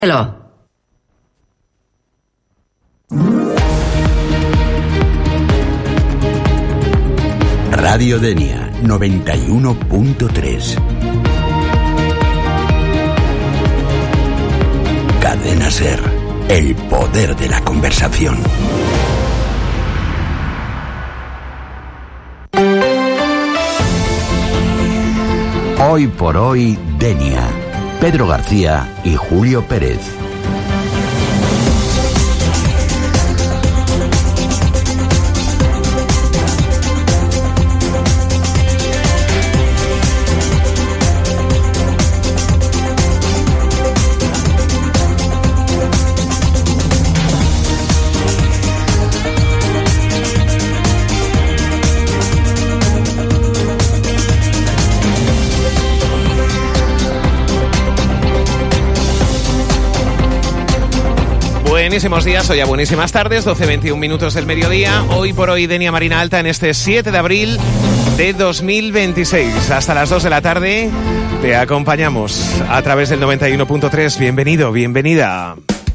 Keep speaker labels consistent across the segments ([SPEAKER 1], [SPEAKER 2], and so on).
[SPEAKER 1] Hello.
[SPEAKER 2] Radio Denia 91.3. Cadena SER, el poder de la conversación. Hoy por hoy, Denia. Pedro García y Julio Pérez.
[SPEAKER 3] Buenísimos días, hoy a buenísimas tardes, 12:21 minutos del mediodía. Hoy por hoy, Denia Marina Alta en este 7 de abril de 2026. Hasta las 2 de la tarde te acompañamos a través del 91.3. Bienvenido, bienvenida.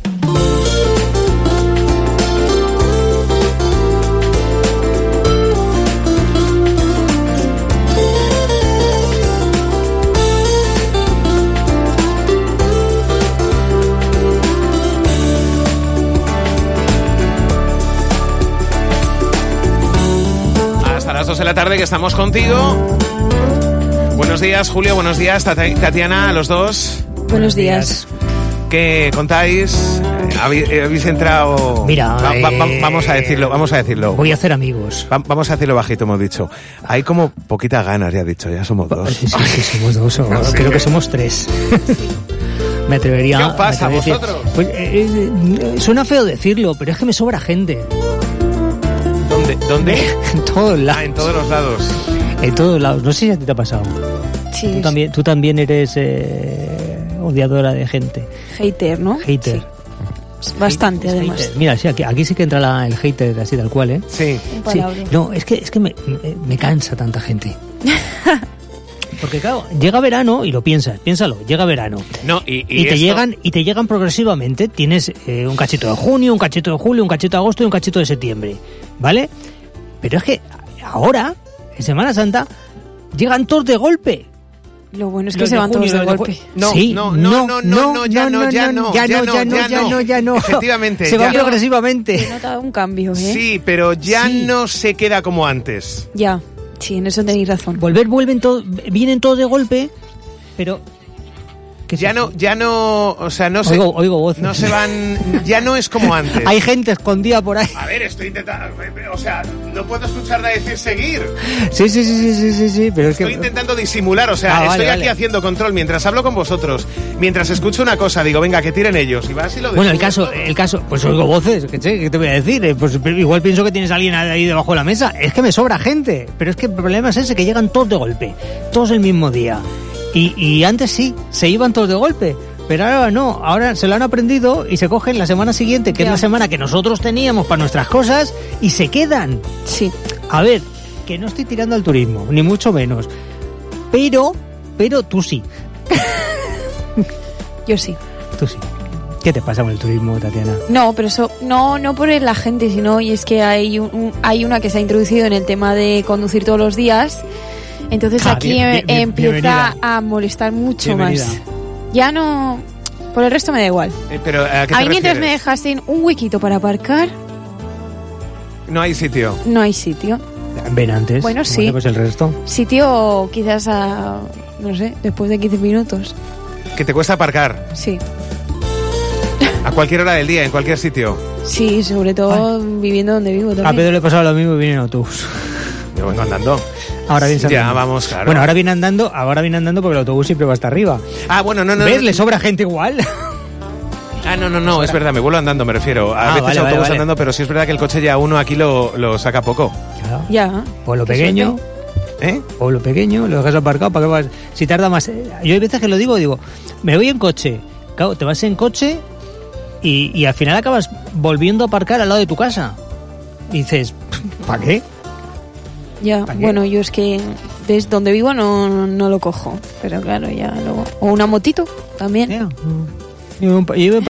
[SPEAKER 3] De la tarde que estamos contigo. Buenos días, Julio, buenos días, Tatiana, a los dos.
[SPEAKER 4] Buenos días.
[SPEAKER 3] ¿Qué contáis? ¿Habéis entrado?
[SPEAKER 5] Mira,
[SPEAKER 3] vamos a decirlo.
[SPEAKER 5] Voy a hacer amigos.
[SPEAKER 3] Vamos a decirlo bajito, hemos dicho. Hay como poquitas ganas, ya he dicho, ya somos dos.
[SPEAKER 5] Sí, somos dos, creo que somos tres. Me atrevería.
[SPEAKER 3] ¿Qué os pasa a vosotros?
[SPEAKER 5] Pues, suena feo decirlo, pero es que me sobra gente.
[SPEAKER 3] ¿Dónde?
[SPEAKER 5] En todos lados.
[SPEAKER 3] En todos los lados.
[SPEAKER 5] En todos lados. No sé si a ti te ha pasado.
[SPEAKER 4] Sí.
[SPEAKER 5] Tú también eres odiadora de gente.
[SPEAKER 4] Hater, ¿no?
[SPEAKER 5] Hater.
[SPEAKER 4] Sí. Bastante, además.
[SPEAKER 5] Hater. Mira, sí, aquí sí que entra el hater así tal cual, ¿eh?
[SPEAKER 3] Sí.
[SPEAKER 5] Sí. No, es que me cansa tanta gente. Porque claro, llega verano y lo piénsalo, llega verano.
[SPEAKER 3] No, y
[SPEAKER 5] te llegan progresivamente. Tienes un cachito de junio, un cachito de julio, un cachito de agosto y un cachito de septiembre, ¿vale? Pero es que ahora, en Semana Santa, llegan todos de golpe.
[SPEAKER 4] Lo bueno es que se van todos de golpe.
[SPEAKER 3] No, ya no. Efectivamente.
[SPEAKER 5] Se va progresivamente.
[SPEAKER 4] He notado un cambio, ¿eh?
[SPEAKER 3] Sí, pero ya no se queda como antes.
[SPEAKER 4] Ya. Sí, en eso tenéis razón.
[SPEAKER 5] Vienen todos de golpe, pero
[SPEAKER 3] ya no, o sea, no se
[SPEAKER 5] oigo voces.
[SPEAKER 3] No se van, ya no es como antes.
[SPEAKER 5] Hay gente escondida por ahí.
[SPEAKER 3] A ver, estoy intentando, o sea, no puedo escucharla decir seguir.
[SPEAKER 5] Sí, pero
[SPEAKER 3] estoy intentando disimular, o sea, estoy aquí haciendo control mientras hablo con vosotros, mientras escucho una cosa, digo, venga, que tiren ellos, y vas y lo
[SPEAKER 5] bueno, el caso, pues oigo voces, ¿qué te voy a decir? Pues igual pienso que tienes a alguien ahí debajo de la mesa. Es que me sobra gente, pero es que el problema es ese, que llegan todos de golpe, todos el mismo día. Y antes sí, se iban todos de golpe, pero ahora no, ahora se lo han aprendido y se cogen la semana siguiente, que es la semana que nosotros teníamos para nuestras cosas, y se quedan.
[SPEAKER 4] Sí.
[SPEAKER 5] A ver, que no estoy tirando al turismo, ni mucho menos, pero tú sí.
[SPEAKER 4] Yo sí.
[SPEAKER 5] Tú sí. ¿Qué te pasa con el turismo, Tatiana?
[SPEAKER 4] No, pero eso no por la gente, sino y es que hay una que se ha introducido en el tema de conducir todos los días. Entonces aquí empieza a molestar mucho más. Ya no... Por el resto me da igual.
[SPEAKER 3] Pero, ¿a qué te
[SPEAKER 4] a mí mientras
[SPEAKER 3] refieres?
[SPEAKER 4] me dejasen un huequito para aparcar...
[SPEAKER 3] No hay sitio.
[SPEAKER 4] No hay sitio.
[SPEAKER 5] Ven antes.
[SPEAKER 4] Bueno, sí.
[SPEAKER 5] Pues el resto.
[SPEAKER 4] Sitio quizás no sé, después de 15 minutos.
[SPEAKER 3] ¿Que te cuesta aparcar?
[SPEAKER 4] Sí.
[SPEAKER 3] A cualquier hora del día, en cualquier sitio.
[SPEAKER 4] Sí, sobre todo viviendo donde vivo también.
[SPEAKER 5] A Pedro le pasaba lo mismo y viene en autobús.
[SPEAKER 3] Yo vengo andando.
[SPEAKER 5] Ahora viene andando.
[SPEAKER 3] Ya, vamos, claro.
[SPEAKER 5] Bueno, ahora viene andando porque el autobús siempre va hasta arriba.
[SPEAKER 3] Ah, bueno, no.
[SPEAKER 5] ¿Ves? Le sobra gente igual.
[SPEAKER 3] Ah, no, es verdad, me vuelvo andando, me refiero. A veces autobús andando, pero sí es verdad que el coche ya uno aquí lo saca poco.
[SPEAKER 5] Claro.
[SPEAKER 4] Ya.
[SPEAKER 5] Pueblo pequeño. Pueblo pequeño, lo dejas aparcado, ¿para qué vas? Si tarda más. Yo hay veces que lo digo, me voy en coche. Claro, te vas en coche y al final acabas volviendo a aparcar al lado de tu casa. Y dices, ¿para qué?
[SPEAKER 4] Ya, bueno, yo es que desde donde vivo no lo cojo, pero claro, ya luego... O una motito también.
[SPEAKER 5] Yeah. Yo